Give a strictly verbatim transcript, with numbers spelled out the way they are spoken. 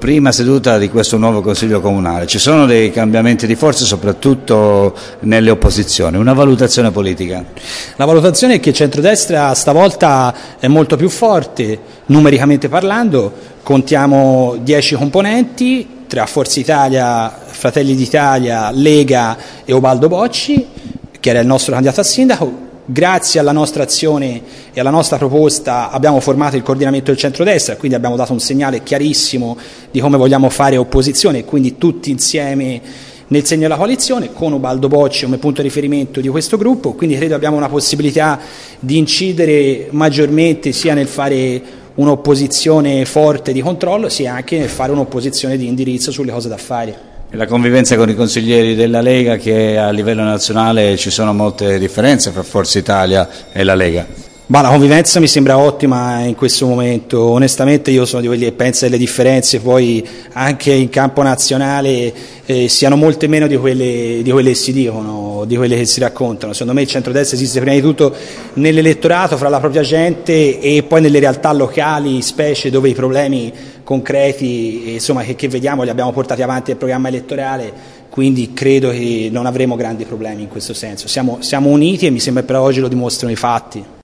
Prima seduta di questo nuovo Consiglio Comunale, ci sono dei cambiamenti di forze soprattutto nelle opposizioni, una valutazione politica? La valutazione è che il centrodestra stavolta è molto più forte, numericamente parlando, contiamo dieci componenti tra Forza Italia, Fratelli d'Italia, Lega e Ubaldo Bocci, che era il nostro candidato a sindaco. Grazie alla nostra azione e alla nostra proposta abbiamo formato il coordinamento del centrodestra, quindi abbiamo dato un segnale chiarissimo di come vogliamo fare opposizione, quindi tutti insieme nel segno della coalizione, con Ubaldo Bocci come punto di riferimento di questo gruppo, quindi credo abbiamo una possibilità di incidere maggiormente sia nel fare un'opposizione forte di controllo, sia anche nel fare un'opposizione di indirizzo sulle cose da fare. La convivenza con i consiglieri della Lega, che a livello nazionale ci sono molte differenze fra Forza Italia e la Lega. Ma la convivenza mi sembra ottima in questo momento, onestamente io sono di quelli che pensa che le differenze poi anche in campo nazionale eh, siano molte meno di quelle, di quelle che si dicono, di quelle che si raccontano. Secondo me il centrodestra esiste prima di tutto nell'elettorato, fra la propria gente e poi nelle realtà locali, specie dove i problemi concreti insomma, che, che vediamo li abbiamo portati avanti nel programma elettorale, quindi credo che non avremo grandi problemi in questo senso. Siamo, siamo uniti e mi sembra per oggi lo dimostrano i fatti.